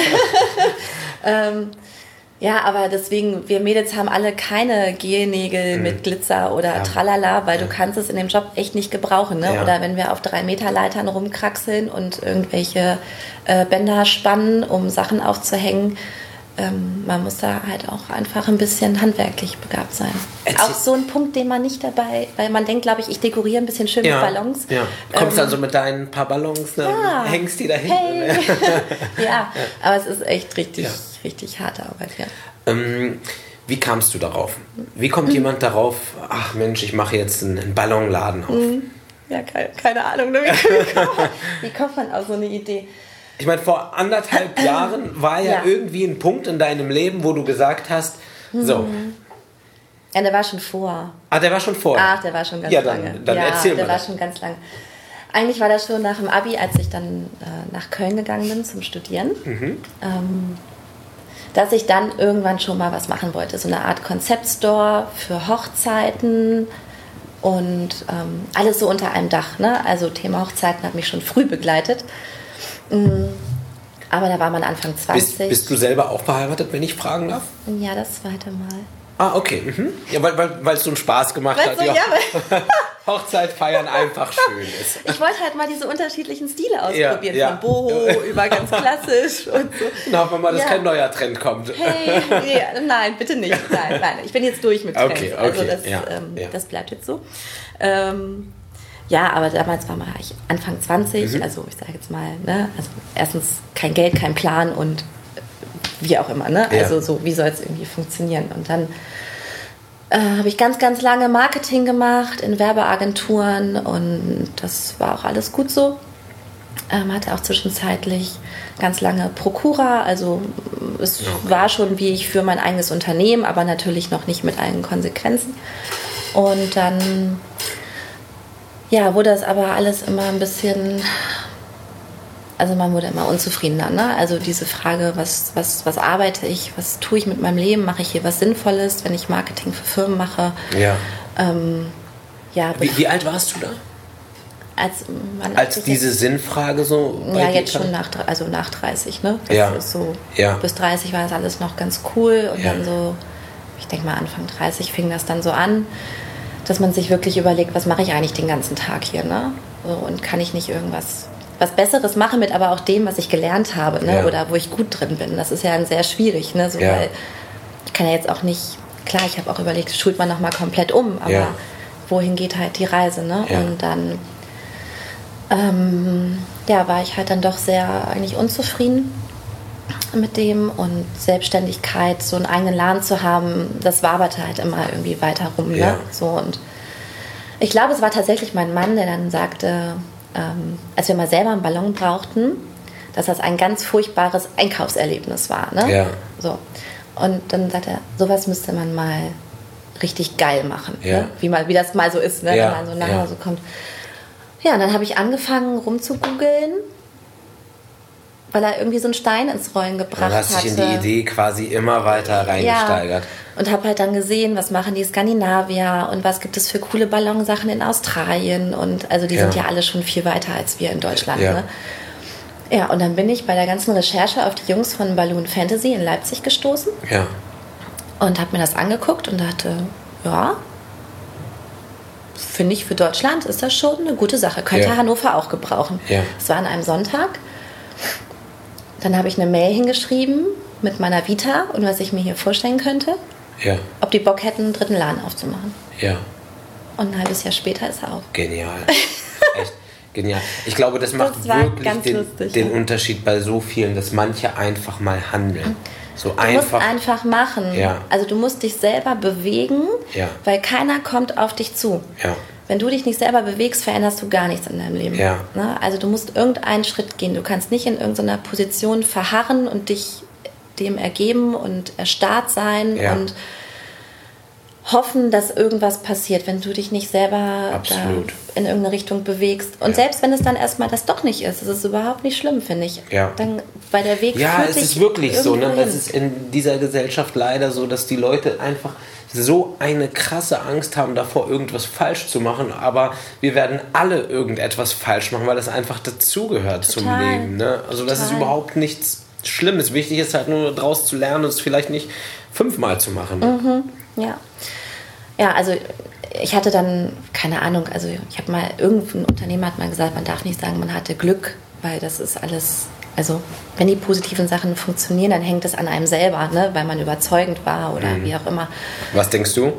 ähm, ja, aber deswegen, wir Mädels haben alle keine Gelnägel mhm. mit Glitzer oder ja. Tralala, weil ja. du kannst es in dem Job echt nicht gebrauchen. Ne? Ja. Oder wenn wir auf drei Meter Leitern rumkraxeln und irgendwelche äh, Bänder spannen, um Sachen aufzuhängen. Ähm, man muss da halt auch einfach ein bisschen handwerklich begabt sein. Erzähl. Auch so ein Punkt, den man nicht dabei, weil man denkt, glaube ich, ich dekoriere ein bisschen schön ja. mit Ballons. Ja. Du kommst ähm, dann so mit deinen paar Ballons, ne? ja. hängst die da hin. Hey. ja. ja, aber es ist echt richtig, ja. richtig harte Arbeit. Ja. Ähm, wie kamst du darauf? Wie kommt mhm. jemand darauf, ach Mensch, ich mache jetzt einen, einen Ballonladen auf? Mhm. Ja, keine, keine Ahnung, wie, wie, kommt man, wie kommt man auf so eine Idee? Ich meine, vor anderthalb Jahren war ja, ja irgendwie ein Punkt in deinem Leben, wo du gesagt hast, so. Ja, der war schon vor. Ah, der war schon vor? Ach, der war schon ganz ja, dann, lange. Dann ja, erzähl der mal. war schon ganz lange. Eigentlich war das schon nach dem Abi, als ich dann äh, nach Köln gegangen bin zum Studieren, mhm. ähm, dass ich dann irgendwann schon mal was machen wollte. So eine Art Konzeptstore für Hochzeiten und ähm, alles so unter einem Dach. Ne? Also Thema Hochzeiten hat mich schon früh begleitet. Aber da war man Anfang zwanzig. Bist, bist du selber auch verheiratet, wenn ich fragen darf? Ja, das zweite Mal. Ah, okay. Mhm. Ja, weil weil weil es so einen Spaß gemacht weil hat. So, ja. Ja, Hochzeit feiern einfach schön ist. Ich wollte halt mal diese unterschiedlichen Stile ausprobieren. Ja, ja. Von Boho über ganz klassisch und so. Dann hoffen wir mal, dass ja. kein neuer Trend kommt. Hey, nee, nein, bitte nicht. Nein, nein. Ich bin jetzt durch mit Trends. Okay, okay. Also das, ja, ähm, ja. das bleibt jetzt so. Ähm, Ja, aber damals war mal ich Anfang zwanzig, mhm. also ich sage jetzt mal, ne, also erstens kein Geld, kein Plan und wie auch immer, ne? Ja. Also so, wie soll es irgendwie funktionieren? Und dann äh, habe ich ganz, ganz lange Marketing gemacht in Werbeagenturen und das war auch alles gut so. Ähm, hatte auch zwischenzeitlich ganz lange Prokura, also es okay. war schon wie ich für mein eigenes Unternehmen, aber natürlich noch nicht mit allen Konsequenzen. Und dann ja, wurde das aber alles immer ein bisschen, also man wurde immer unzufriedener, ne? Also diese Frage, was, was, was arbeite ich, was tue ich mit meinem Leben, mache ich hier was Sinnvolles, wenn ich Marketing für Firmen mache. Ja. Ähm, ja wie, wie alt warst du da? Als, man als diese jetzt, Sinnfrage so bei Ja, dir jetzt kam? schon nach, also nach dreißig, ne? Das ja. ist so, ja. Bis dreißig war das alles noch ganz cool und ja. dann so, ich denke mal Anfang dreißig fing das dann so an, dass man sich wirklich überlegt, was mache ich eigentlich den ganzen Tag hier, ne? So, und kann ich nicht irgendwas was Besseres machen mit aber auch dem, was ich gelernt habe, ne? Ja. Oder wo ich gut drin bin. Das ist ja sehr schwierig, ne? So, ja. weil ich kann ja jetzt auch nicht, klar, ich habe auch überlegt, schult man nochmal komplett um, aber ja. wohin geht halt die Reise, ne? Ja. Und dann ähm, ja, war ich halt dann doch sehr eigentlich unzufrieden mit dem und Selbstständigkeit, so einen eigenen Laden zu haben, das waberte halt immer irgendwie weiter rum. Ne? Ja. So, und ich glaube, es war tatsächlich mein Mann, der dann sagte, ähm, als wir mal selber einen Ballon brauchten, dass das ein ganz furchtbares Einkaufserlebnis war. Ne? Ja. So. Und dann sagte er, sowas müsste man mal richtig geil machen, ja. ne? wie, mal, wie das mal so ist, ne? Ja. Wenn man so nach ja. Hause kommt. Ja, und dann habe ich angefangen rumzugoogeln, weil er irgendwie so einen Stein ins Rollen gebracht hat. Du hast dich in die Idee quasi immer weiter reingesteigert. Ja, und habe halt dann gesehen, was machen die Skandinavier und was gibt es für coole Ballonsachen in Australien. Und also die ja. sind ja alle schon viel weiter als wir in Deutschland. Ja. Ne? Ja, und dann bin ich bei der ganzen Recherche auf die Jungs von Balloon Fantasy in Leipzig gestoßen. Ja. Und habe mir das angeguckt und dachte, ja, finde ich für Deutschland ist das schon eine gute Sache. Könnte ja. Hannover auch gebrauchen. Ja. Es war an einem Sonntag. Dann habe ich eine Mail hingeschrieben mit meiner Vita und was ich mir hier vorstellen könnte. Ja. Ob die Bock hätten, einen dritten Laden aufzumachen. Ja. Und ein halbes Jahr später ist er auf. Genial. Echt genial. Ich glaube, das macht das wirklich den, lustig, den ja. Unterschied bei so vielen, dass manche einfach mal handeln. So du einfach. musst einfach machen. Ja. Also du musst dich selber bewegen, ja. weil keiner kommt auf dich zu. Ja. Wenn du dich nicht selber bewegst, veränderst du gar nichts in deinem Leben. Ja. Ne? Also du musst irgendeinen Schritt gehen. Du kannst nicht in irgendeiner Position verharren und dich dem ergeben und erstarrt sein ja. und hoffen, dass irgendwas passiert, wenn du dich nicht selber da in irgendeine Richtung bewegst. Und ja. selbst wenn es dann erstmal das doch nicht ist, das ist überhaupt nicht schlimm, finde ich. Ja. Dann, weil der Weg ja, führt es dich ist wirklich so. Ne? hin. Es ist in dieser Gesellschaft leider so, dass die Leute einfach so eine krasse Angst haben davor, irgendwas falsch zu machen, aber wir werden alle irgendetwas falsch machen, weil das einfach dazugehört zum Leben. Ne? Also das Total. Ist überhaupt nichts Schlimmes. Wichtig ist halt nur daraus zu lernen und es vielleicht nicht fünfmal zu machen. Mhm. Ja. Ja, also ich hatte dann, keine Ahnung, also ich habe mal, irgendein Unternehmer hat mal gesagt, man darf nicht sagen, man hatte Glück, weil das ist alles, also wenn die positiven Sachen funktionieren, dann hängt es an einem selber, ne, weil man überzeugend war oder mhm. wie auch immer. Was denkst du?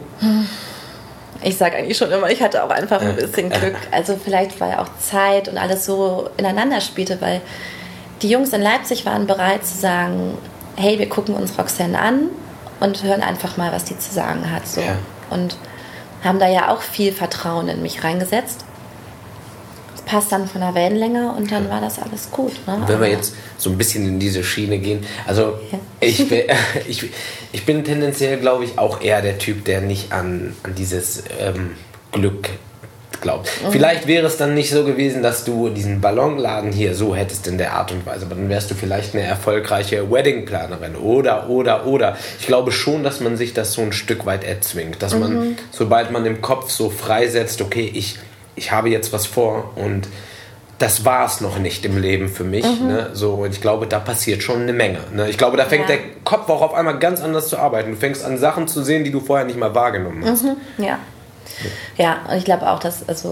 Ich sage eigentlich schon immer, ich hatte auch einfach ein bisschen Glück. Also vielleicht, weil auch Zeit und alles so ineinander spielte, weil die Jungs in Leipzig waren bereit zu sagen, hey, wir gucken uns Roxanne an und hören einfach mal, was die zu sagen hat. So. Ja. Und haben da ja auch viel Vertrauen in mich reingesetzt. Das passt dann von der Wellenlänge und dann war das alles gut. Ne? Wenn wir jetzt so ein bisschen in diese Schiene gehen, also ja. ich, bin, ich, ich bin tendenziell, glaube ich, auch eher der Typ, der nicht an, an dieses ähm, Glück glaubt. Mhm. Vielleicht wäre es dann nicht so gewesen, dass du diesen Ballonladen hier so hättest in der Art und Weise, aber dann wärst du vielleicht eine erfolgreiche Weddingplanerin oder, oder, oder. Ich glaube schon, dass man sich das so ein Stück weit erzwingt, dass mhm. man, sobald man im Kopf so freisetzt, okay, ich, ich habe jetzt was vor und das war es noch nicht im Leben für mich. Mhm. Ne? So, und ich glaube, da passiert schon eine Menge. Ne? Ich glaube, da fängt ja. der Kopf auch auf einmal ganz anders zu arbeiten. Du fängst an, Sachen zu sehen, die du vorher nicht mal wahrgenommen hast. Mhm. Ja. Ja, und ich glaube auch, dass, also,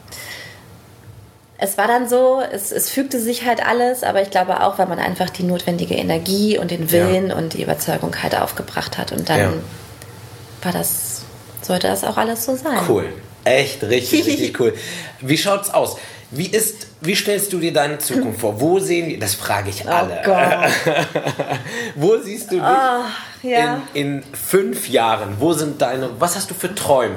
es war dann so, es, es fügte sich halt alles, aber ich glaube auch, weil man einfach die notwendige Energie und den Willen ja. und die Überzeugung halt aufgebracht hat und dann ja. war das, sollte das auch alles so sein. Cool, echt richtig, richtig cool. Wie schaut's aus? Wie ist, wie stellst du dir deine Zukunft vor? Wo sehen wir, das frage ich alle. Oh Gott. Wo siehst du dich oh, ja. in, in fünf Jahren? Wo sind deine, was hast du für Träume?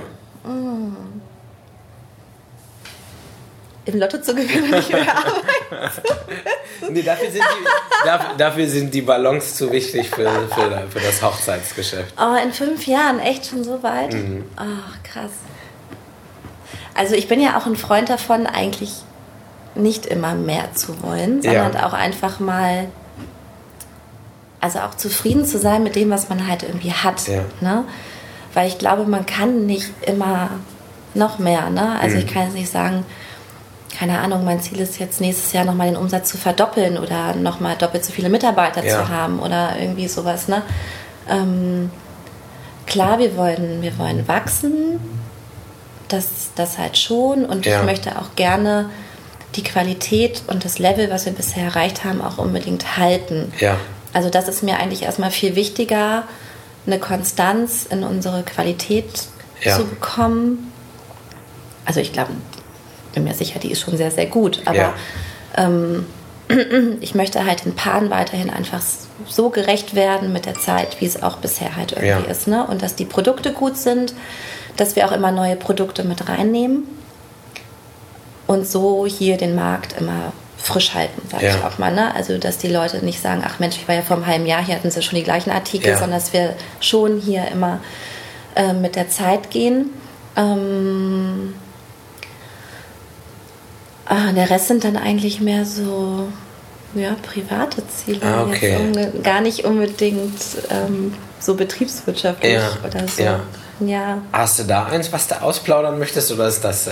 Im Lotto zu gewinnen und nicht mehr arbeiten. Nee, dafür sind, die, dafür, dafür sind die Ballons zu wichtig für, für, für das Hochzeitsgeschäft. Oh, in fünf Jahren, echt schon so weit? Mhm. Oh, krass. Also ich bin ja auch ein Freund davon, eigentlich nicht immer mehr zu wollen, sondern ja. auch einfach mal, also auch zufrieden zu sein mit dem, was man halt irgendwie hat. Ja. Ne? Weil ich glaube, man kann nicht immer noch mehr. Ne? Also mhm. ich kann jetzt nicht sagen, keine Ahnung, mein Ziel ist jetzt nächstes Jahr nochmal den Umsatz zu verdoppeln oder nochmal doppelt so viele Mitarbeiter ja. zu haben oder irgendwie sowas. Ne? Ähm, klar, wir wollen, wir wollen wachsen, das, das halt schon und ja. ich möchte auch gerne die Qualität und das Level, was wir bisher erreicht haben, auch unbedingt halten. Ja. Also das ist mir eigentlich erstmal viel wichtiger, eine Konstanz in unsere Qualität ja. zu bekommen. Also ich glaube, bin mir sicher, die ist schon sehr, sehr gut. Aber ja. ähm, ich möchte halt den Paaren weiterhin einfach so gerecht werden mit der Zeit, wie es auch bisher halt irgendwie ja. ist. Ne? Und dass die Produkte gut sind, dass wir auch immer neue Produkte mit reinnehmen und so hier den Markt immer frisch halten, sage ja. ich auch mal. Ne? Also, dass die Leute nicht sagen, ach Mensch, ich war ja vor einem halben Jahr, hier hatten sie schon die gleichen Artikel, ja. sondern dass wir schon hier immer äh, mit der Zeit gehen. Ähm Ah, der Rest sind dann eigentlich mehr so ja, private Ziele. Ah, okay. Jetzt um, gar nicht unbedingt ähm, so betriebswirtschaftlich ja, oder so. Ja. Ja. Hast du da eins, was du ausplaudern möchtest, oder ist das... Äh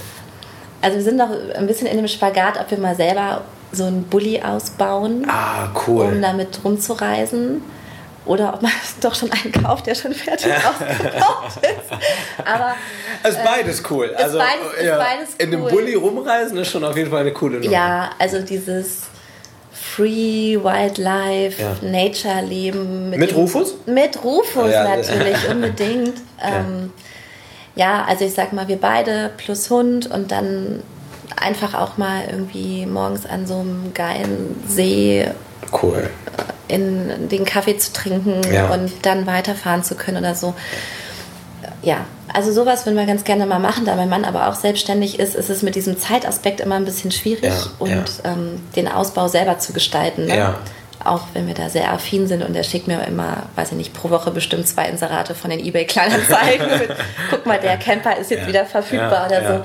Also wir sind noch ein bisschen in dem Spagat, ob wir mal selber so einen Bulli ausbauen, ah, cool. um damit rumzureisen. Oder ob man doch schon einen kauft, der schon fertig ausgebaut ist. Aber es ist beides cool. Ist also, beides, ist ja, beides cool. In einem Bulli rumreisen ist schon auf jeden Fall eine coole Nummer. Ja, also dieses Free Wildlife, ja. Nature-Leben. Mit, mit Rufus? Mit Rufus ja, natürlich, unbedingt. Ja. Ähm, ja, also ich sag mal, wir beide plus Hund und dann einfach auch mal irgendwie morgens an so einem geilen See cool. in den Kaffee zu trinken ja. und dann weiterfahren zu können oder so. Ja, also sowas würden wir ganz gerne mal machen, da mein Mann aber auch selbstständig ist, ist es mit diesem Zeitaspekt immer ein bisschen schwierig ja, und ja. Ähm, den Ausbau selber zu gestalten. Ne? Ja. Auch wenn wir da sehr affin sind und er schickt mir immer, weiß ich nicht, pro Woche bestimmt zwei Inserate von den eBay-Kleinanzeigen. Guck mal, der Camper ist jetzt ja. wieder verfügbar ja, oder ja. so.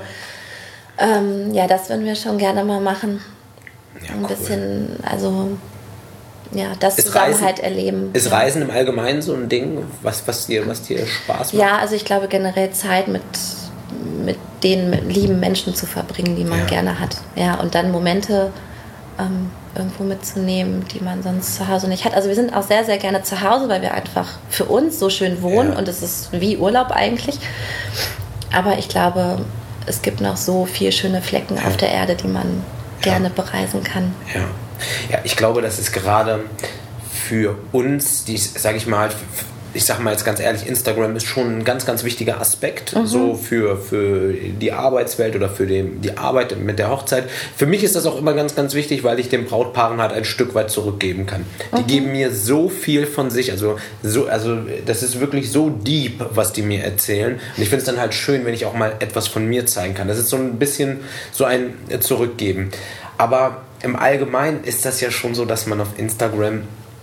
Ähm, ja, das würden wir schon gerne mal machen. Ja, ein cool. bisschen, also ja, das ist zusammen Reisen, halt erleben. Ist ja. Reisen im Allgemeinen so ein Ding, was, was, dir, was dir Spaß macht? Ja, also ich glaube generell Zeit mit, mit den mit lieben Menschen zu verbringen, die man ja. gerne hat. Ja, und dann Momente ähm, irgendwo mitzunehmen, die man sonst zu Hause nicht hat. Also wir sind auch sehr, sehr gerne zu Hause, weil wir einfach für uns so schön wohnen ja. und es ist wie Urlaub eigentlich. Aber ich glaube, es gibt noch so viele schöne Flecken ja. auf der Erde, die man gerne ja. bereisen kann. Ja. Ja, ich glaube, das ist gerade für uns, die, sage ich mal, ich sage mal jetzt ganz ehrlich, Instagram ist schon ein ganz, ganz wichtiger Aspekt, mhm. so für, für die Arbeitswelt oder für den, die Arbeit mit der Hochzeit. Für mich ist das auch immer ganz, ganz wichtig, weil ich den Brautpaaren halt ein Stück weit zurückgeben kann. Die mhm. geben mir so viel von sich, also, so, also das ist wirklich so deep, was die mir erzählen. Und ich finde es dann halt schön, wenn ich auch mal etwas von mir zeigen kann. Das ist so ein bisschen so ein Zurückgeben. Aber im Allgemeinen ist das ja schon so, dass man auf Instagram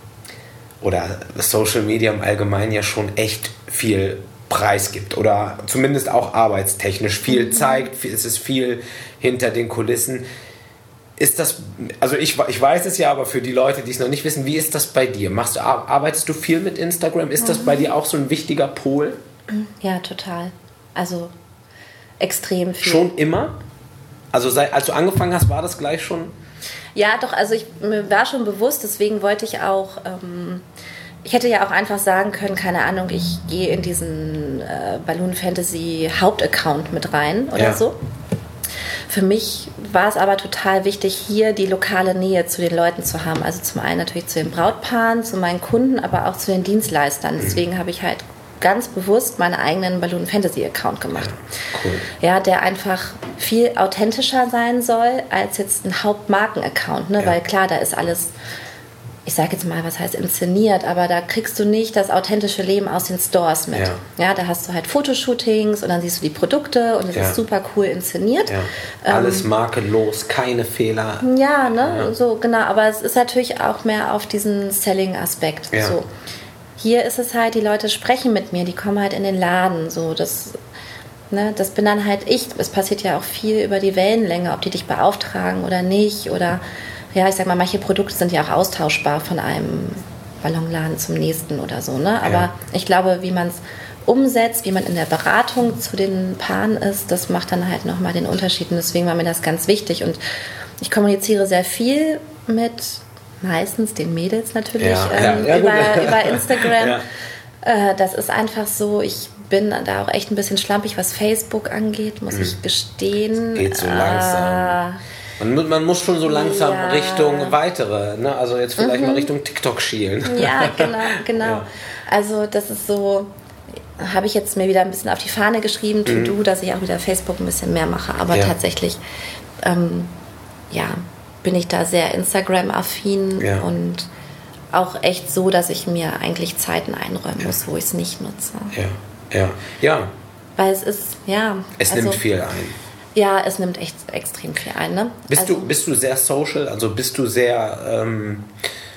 oder Social Media im Allgemeinen ja schon echt viel Preis gibt oder zumindest auch arbeitstechnisch viel mhm. zeigt, es ist viel hinter den Kulissen. Ist das, also ich, ich weiß es ja, aber für die Leute, die es noch nicht wissen, wie ist das bei dir? Machst du, arbeitest du viel mit Instagram? Ist mhm. das bei dir auch so ein wichtiger Pol? Ja, total. Also extrem viel. Schon immer? Also seit, als du angefangen hast, war das gleich schon... Ja, doch, also ich, mir war schon bewusst, deswegen wollte ich auch, ähm, ich hätte ja auch einfach sagen können, keine Ahnung, ich gehe in diesen äh, Balloon Fantasy Hauptaccount mit rein oder ja. so. Für mich war es aber total wichtig, hier die lokale Nähe zu den Leuten zu haben. Also zum einen natürlich zu den Brautpaaren, zu meinen Kunden, aber auch zu den Dienstleistern. Deswegen habe ich halt ganz bewusst meinen eigenen Balloon Fantasy Account gemacht. Cool. Ja, der einfach viel authentischer sein soll als jetzt ein Hauptmarken-Account, ne? Ja. Weil klar, da ist alles, ich sage jetzt mal, was heißt inszeniert, aber da kriegst du nicht das authentische Leben aus den Stores mit. Ja, ja, da hast du halt Fotoshootings und dann siehst du die Produkte und es ja. ist super cool inszeniert. Ja. Alles ähm, makellos, keine Fehler. Ja, ne, ja. so genau, aber es ist natürlich auch mehr auf diesen Selling-Aspekt. Ja. So. Hier ist es halt, die Leute sprechen mit mir, die kommen halt in den Laden, so, das, ne, das bin dann halt ich. Es passiert ja auch viel über die Wellenlänge, ob die dich beauftragen oder nicht, oder, ja, ich sag mal, manche Produkte sind ja auch austauschbar von einem Ballonladen zum nächsten oder so, ne, aber ja. ich glaube, wie man es umsetzt, wie man in der Beratung zu den Paaren ist, das macht dann halt nochmal den Unterschied und deswegen war mir das ganz wichtig und ich kommuniziere sehr viel mit meistens den Mädels natürlich ja, ähm, ja, ja, über, über Instagram. ja. äh, das ist einfach so, ich bin da auch echt ein bisschen schlampig, was Facebook angeht, muss mhm. ich gestehen. Das geht so langsam. Man, man muss schon so langsam ja. Richtung weitere, ne? Also jetzt vielleicht mhm. mal Richtung TikTok schielen. Ja, genau, genau. Ja. Also das ist so, habe ich jetzt mir wieder ein bisschen auf die Fahne geschrieben, to do, dass ich auch wieder Facebook ein bisschen mehr mache. Aber ja. tatsächlich, ähm, ja, bin ich da sehr Instagram-affin ja. und auch echt so, dass ich mir eigentlich Zeiten einräumen ja. muss, wo ich es nicht nutze. Ja, ja, ja. Weil es ist, ja. Es also, nimmt viel ein. Ja, es nimmt echt extrem viel ein, ne? Bist, also, du, bist du sehr social? Also bist du sehr, ähm,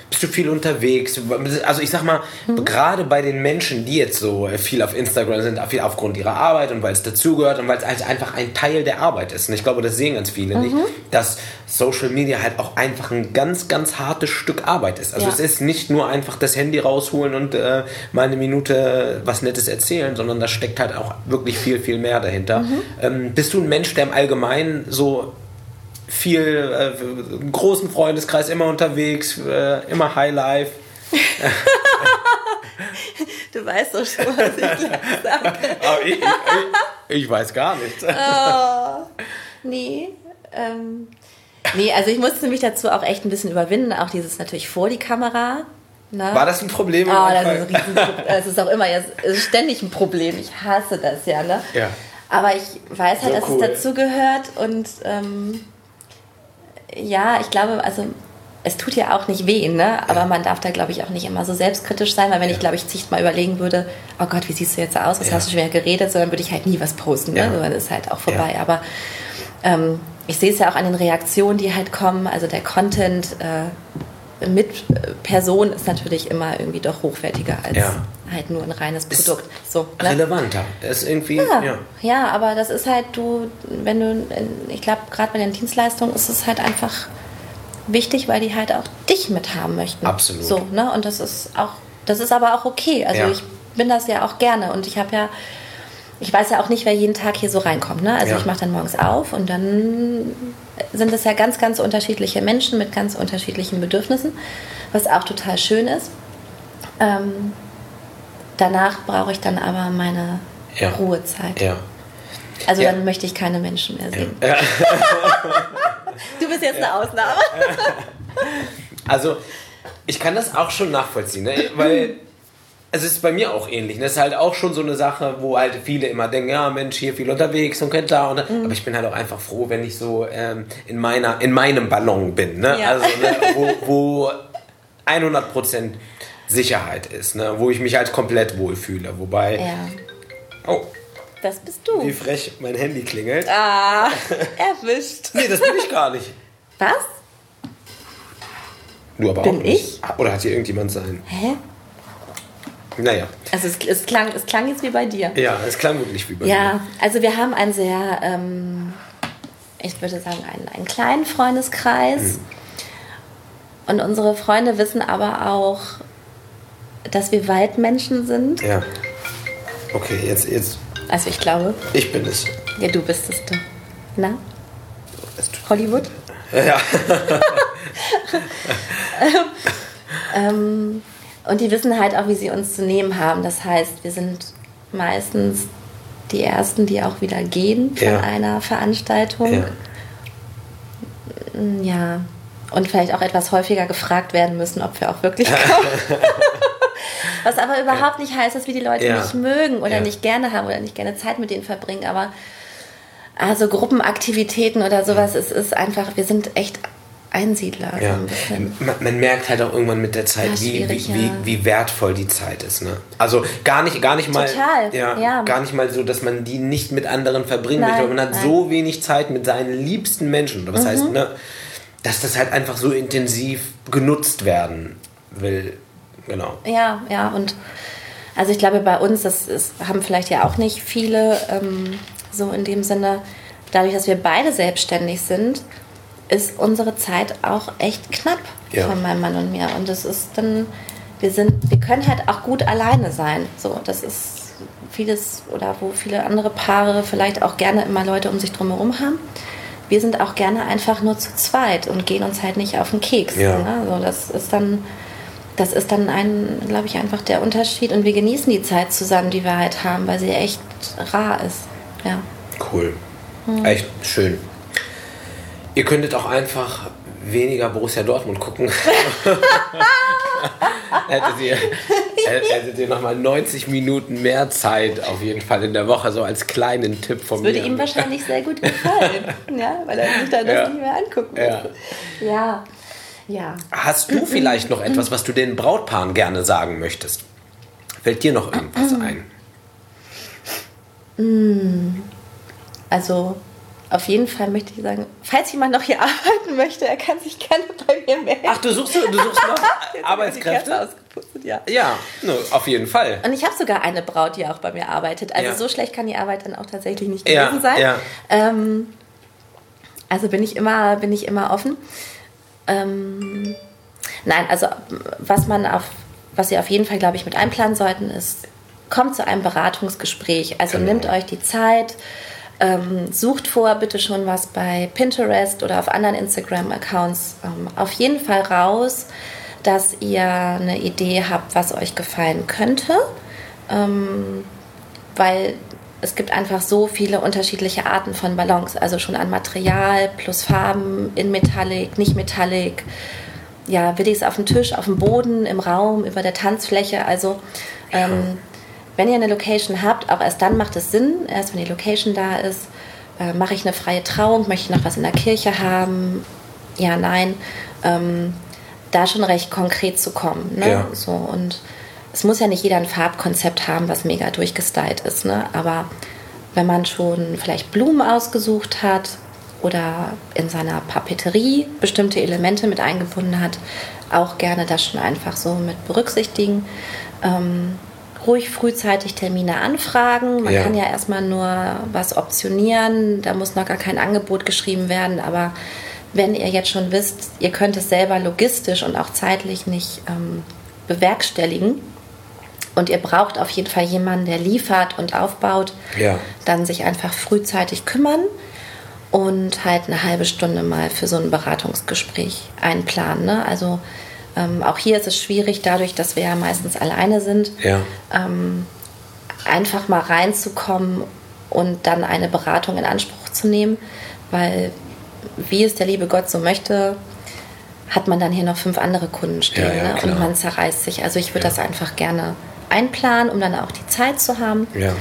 bist du viel unterwegs? Also ich sag mal, mhm. gerade bei den Menschen, die jetzt so viel auf Instagram sind, viel aufgrund ihrer Arbeit und weil es dazugehört und weil es halt einfach ein Teil der Arbeit ist. Und ich glaube, das sehen ganz viele mhm. nicht, dass Social Media halt auch einfach ein ganz, ganz hartes Stück Arbeit ist. Also ja. es ist nicht nur einfach das Handy rausholen und äh, mal eine Minute was Nettes erzählen, sondern da steckt halt auch wirklich viel, viel mehr dahinter. Mhm. Ähm, bist du ein Mensch, der im Allgemeinen so viel, äh, großen Freundeskreis, immer unterwegs, äh, immer Highlife? Du weißt doch schon, was ich gleich sage. Aber ich, ich, ich weiß gar nichts. Oh, nee. Ähm, nee, also ich musste mich dazu auch echt ein bisschen überwinden, auch dieses natürlich vor die Kamera. Ne? War das ein Problem? Oh, das ist, ein Riesenproblem. Das ist auch immer jetzt ist ständig ein Problem. Ich hasse das ja, ne? Ja. Aber ich weiß halt, so dass cool. es dazu gehört und ähm, ja, ich glaube, also es tut ja auch nicht weh, ne? Aber ja. man darf da, glaube ich, auch nicht immer so selbstkritisch sein, weil wenn ja. ich, glaube ich, zigmal überlegen würde, oh Gott, wie siehst du jetzt aus, was ja. hast du schon wieder geredet, so, dann würde ich halt nie was posten, ne? Ja. So, dann ist halt auch vorbei. Ja. Aber ähm, ich sehe es ja auch an den Reaktionen, die halt kommen, also der Content äh, mit Person ist natürlich immer irgendwie doch hochwertiger als ja. halt nur ein reines Produkt. Ist so, ne? relevanter. Ist irgendwie, ja, ja. ja, aber das ist halt, du, wenn du, ich glaube, gerade bei den Dienstleistungen ist es halt einfach wichtig, weil die halt auch dich mithaben möchten. Absolut. So, ne? Und das ist auch, das ist aber auch okay. Also ja. ich bin das ja auch gerne und ich habe ja, ich weiß ja auch nicht, wer jeden Tag hier so reinkommt. Ne? Also ja. ich mache dann morgens auf und dann sind es ja ganz, ganz unterschiedliche Menschen mit ganz unterschiedlichen Bedürfnissen, was auch total schön ist. Ähm, danach brauche ich dann aber meine ja. Ruhezeit. Ja. Also ja. dann möchte ich keine Menschen mehr sehen. Ja. Du bist jetzt eine Ausnahme. Also ich kann das auch schon nachvollziehen, ne? Weil es ist bei mir auch ähnlich. Das ist halt auch schon so eine Sache, wo halt viele immer denken, ja Mensch, hier viel unterwegs und kennt da. Und mhm. aber ich bin halt auch einfach froh, wenn ich so ähm, in, meiner, in meinem Ballon bin. Ne? Ja. Also ne, wo, wo hundert Prozent Sicherheit ist, ne? Wo ich mich halt komplett wohlfühle. Wobei... Ja. Oh. Das bist du. Wie frech mein Handy klingelt. Ah, erwischt. Nee, das bin ich gar nicht. Was? Du aber bin auch nicht. Ich? Oder hat hier irgendjemand sein? Hä? Naja. Also es, es, klang, es klang jetzt wie bei dir. Ja, es klang wirklich wie bei ja, mir. Ja, also wir haben einen sehr, ähm, ich würde sagen, einen, einen kleinen Freundeskreis. Mhm. Und unsere Freunde wissen aber auch, dass wir Waldmenschen sind. Ja. Okay, jetzt... jetzt. Also ich glaube... Ich bin es. Ja, du bist es doch. Na? Hollywood? Ja. ähm, und die wissen halt auch, wie sie uns zu nehmen haben. Das heißt, wir sind meistens die Ersten, die auch wieder gehen von ja. einer Veranstaltung. Ja. ja. Und vielleicht auch etwas häufiger gefragt werden müssen, ob wir auch wirklich kommen. Was aber überhaupt nicht heißt, dass wir die Leute ja. nicht mögen oder ja. nicht gerne haben oder nicht gerne Zeit mit denen verbringen. Aber also Gruppenaktivitäten oder sowas, es ist einfach, wir sind echt Einsiedler. Ja. So ein man, man merkt halt auch irgendwann mit der Zeit, ja, wie, wie, ja. wie, wie wertvoll die Zeit ist. Ne? Also gar nicht, gar nicht mal, Total. Ja, ja. gar nicht mal so, dass man die nicht mit anderen verbringen nein, möchte, aber man hat nein. so wenig Zeit mit seinen liebsten Menschen. Oder was mhm. heißt, ne? Dass das halt einfach so intensiv genutzt werden will. Genau. Ja, ja, und also ich glaube bei uns, das ist, haben vielleicht ja auch nicht viele, ähm, so in dem Sinne, dadurch, dass wir beide selbstständig sind, ist unsere Zeit auch echt knapp ja. von meinem Mann und mir. Und das ist dann, wir sind, wir können halt auch gut alleine sein. So, das ist vieles, oder wo viele andere Paare vielleicht auch gerne immer Leute um sich drumherum haben. Wir sind auch gerne einfach nur zu zweit und gehen uns halt nicht auf den Keks. Ja. Ne? So, das ist dann, das ist dann ein, glaube ich, einfach der Unterschied. Und wir genießen die Zeit zusammen, die wir halt haben, weil sie echt rar ist. Ja. Cool. Hm. Echt schön. Ihr könntet auch einfach weniger Borussia Dortmund gucken. hättet ihr, hättet ihr nochmal neunzig Minuten mehr Zeit auf jeden Fall in der Woche, so als kleinen Tipp von mir. Das würde ihm wahrscheinlich sehr gut gefallen, ja, weil er sich dann das ja. nicht mehr angucken müsste. Ja. ja, ja. Hast du vielleicht noch etwas, was du den Brautpaaren gerne sagen möchtest? Fällt dir noch irgendwas ein? Also, auf jeden Fall möchte ich sagen, falls jemand noch hier arbeiten möchte, er kann sich gerne bei mir melden. Ach, du suchst, du suchst noch Arbeitskräfte? Ja, ja no, auf jeden Fall. Und ich habe sogar eine Braut, die auch bei mir arbeitet. Also ja. so schlecht kann die Arbeit dann auch tatsächlich nicht gewesen ja, sein. Ja. Ähm, also bin ich immer, bin ich immer offen. Ähm, nein, also was man auf, was Sie auf jeden Fall, glaube ich, mit einplanen sollten, ist, kommt zu einem Beratungsgespräch. Also genau. Nehmt euch die Zeit. Ähm, sucht vor bitte schon was bei Pinterest oder auf anderen Instagram-Accounts ähm, auf jeden Fall raus, dass ihr eine Idee habt, was euch gefallen könnte, ähm, weil es gibt einfach so viele unterschiedliche Arten von Ballons, also schon an Material plus Farben, in Metallic, nicht Metallic, ja, Willis auf dem Tisch, auf dem Boden, im Raum, über der Tanzfläche, also ähm, wenn ihr eine Location habt, auch erst dann macht es Sinn, erst wenn die Location da ist, äh, mache ich eine freie Trauung, möchte ich noch was in der Kirche haben, ja, nein, ähm, da schon recht konkret zu kommen. Ne? Ja. So, und es muss ja nicht jeder ein Farbkonzept haben, was mega durchgestylt ist, ne? Aber wenn man schon vielleicht Blumen ausgesucht hat oder in seiner Papeterie bestimmte Elemente mit eingebunden hat, auch gerne das schon einfach so mit berücksichtigen. Ähm, ruhig frühzeitig Termine anfragen. Man ja. kann ja erstmal nur was optionieren. Da muss noch gar kein Angebot geschrieben werden. Aber wenn ihr jetzt schon wisst, ihr könnt es selber logistisch und auch zeitlich nicht ähm, bewerkstelligen und ihr braucht auf jeden Fall jemanden, der liefert und aufbaut, ja. dann sich einfach frühzeitig kümmern und halt eine halbe Stunde mal für so ein Beratungsgespräch einplanen. Ne? Also Ähm, auch hier ist es schwierig, dadurch, dass wir ja meistens alleine sind, ja. ähm, einfach mal reinzukommen und dann eine Beratung in Anspruch zu nehmen, weil wie es der liebe Gott so möchte, hat man dann hier noch fünf andere Kunden stehen, ja, ja, ne? Und man zerreißt sich. Also ich würde ja. das einfach gerne einplanen, um dann auch die Zeit zu haben, ja.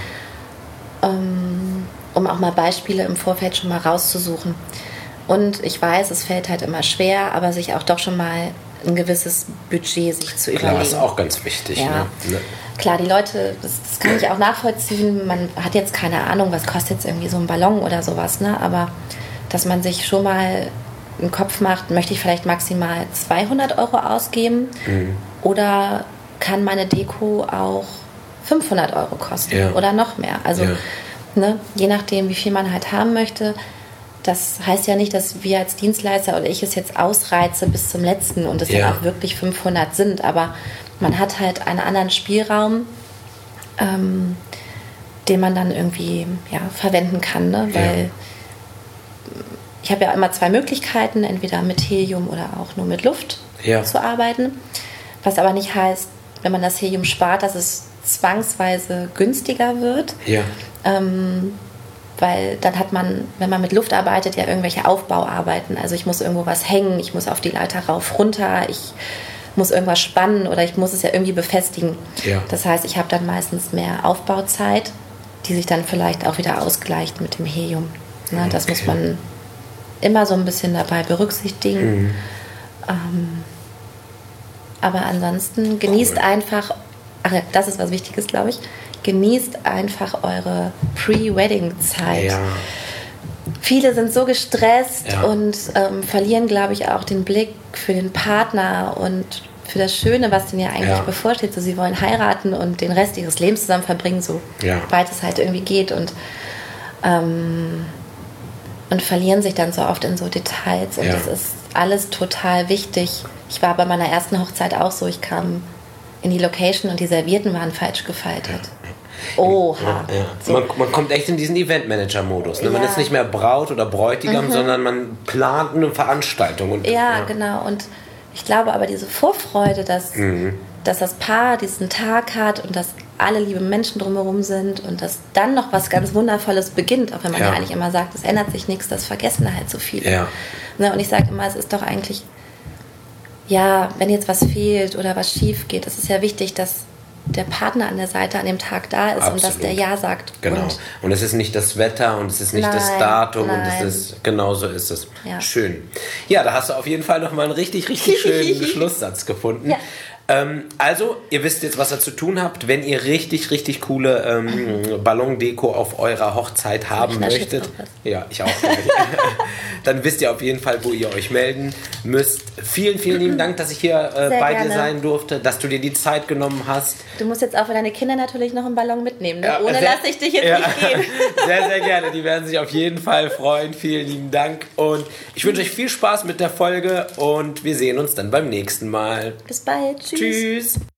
ähm, um auch mal Beispiele im Vorfeld schon mal rauszusuchen. Und ich weiß, es fällt halt immer schwer, aber sich auch doch schon mal ein gewisses Budget sich zu Klar, überlegen. Das ist auch ganz wichtig. Ja. Ne? Klar, die Leute, das, das kann ich auch nachvollziehen, man hat jetzt keine Ahnung, was kostet jetzt irgendwie so ein Ballon oder sowas, ne? Aber dass man sich schon mal einen Kopf macht, möchte ich vielleicht maximal zweihundert Euro ausgeben mhm. oder kann meine Deko auch fünfhundert Euro kosten ja. oder noch mehr. Also ja. ne, je nachdem, wie viel man halt haben möchte. Das heißt ja nicht, dass wir als Dienstleister oder ich es jetzt ausreize bis zum letzten und es ja. dann auch wirklich fünfhundert sind, aber man hat halt einen anderen Spielraum, ähm, den man dann irgendwie ja, verwenden kann, ne? Weil ja. ich habe ja immer zwei Möglichkeiten, entweder mit Helium oder auch nur mit Luft ja. zu arbeiten, was aber nicht heißt, wenn man das Helium spart, dass es zwangsweise günstiger wird. Ja. Ähm, weil dann hat man, wenn man mit Luft arbeitet, ja irgendwelche Aufbauarbeiten. Also ich muss irgendwo was hängen, ich muss auf die Leiter rauf, runter, ich muss irgendwas spannen oder ich muss es ja irgendwie befestigen. Ja. Das heißt, ich habe dann meistens mehr Aufbauzeit, die sich dann vielleicht auch wieder ausgleicht mit dem Helium. Ne, okay. Das muss man immer so ein bisschen dabei berücksichtigen. Mhm. Ähm, aber ansonsten genießt cool. einfach, ach ja, das ist was Wichtiges, glaube ich, genießt einfach eure Pre-Wedding-Zeit. Ja. Viele sind so gestresst ja. und ähm, verlieren, glaube ich, auch den Blick für den Partner und für das Schöne, was denen ja eigentlich ja. bevorsteht. So, sie wollen heiraten und den Rest ihres Lebens zusammen verbringen, so ja. weit es halt irgendwie geht. Und, ähm, und verlieren sich dann so oft in so Details. Und ja. das ist alles total wichtig. Ich war bei meiner ersten Hochzeit auch so, ich kam in die Location und die Servietten waren falsch gefaltet. Oha. Ja, ja. So. Man, man kommt echt in diesen Eventmanager-Modus. Ne? Ja. Man ist nicht mehr Braut oder Bräutigam, mhm. sondern man plant eine Veranstaltung. Und, ja, ja, genau. Und ich glaube aber, diese Vorfreude, dass, mhm. dass das Paar diesen Tag hat und dass alle liebe Menschen drumherum sind und dass dann noch was ganz Wundervolles beginnt, auch wenn man ja, ja eigentlich immer sagt, es ändert sich nichts, das vergessen halt so viele. Ja. Ne? Und ich sage immer, es ist doch eigentlich, ja, wenn jetzt was fehlt oder was schief geht, es ist ja wichtig, dass der Partner an der Seite an dem Tag da ist. Absolut. Und dass der Ja sagt. Genau. Und, und es ist nicht das Wetter und es ist nicht nein, das Datum nein. und es ist, genau so ist es. Ja. Schön. Ja, da hast du auf jeden Fall nochmal einen richtig, richtig schönen Schlusssatz gefunden. Ja. Ähm, also, ihr wisst jetzt, was ihr zu tun habt. Wenn ihr richtig, richtig coole ähm, Ballondeko auf eurer Hochzeit haben möchtet, ja, ich auch, dann wisst ihr auf jeden Fall, wo ihr euch melden müsst. Vielen, vielen lieben Dank, dass ich hier äh, bei gerne. dir sein durfte, dass du dir die Zeit genommen hast. Du musst jetzt auch für deine Kinder natürlich noch einen Ballon mitnehmen, ne? Ja, ohne lasse ich dich jetzt ja. nicht gehen. Sehr, sehr gerne. Die werden sich auf jeden Fall freuen. Vielen lieben Dank und ich wünsche euch viel Spaß mit der Folge und wir sehen uns dann beim nächsten Mal. Bis bald. Tschüss. Tschüss.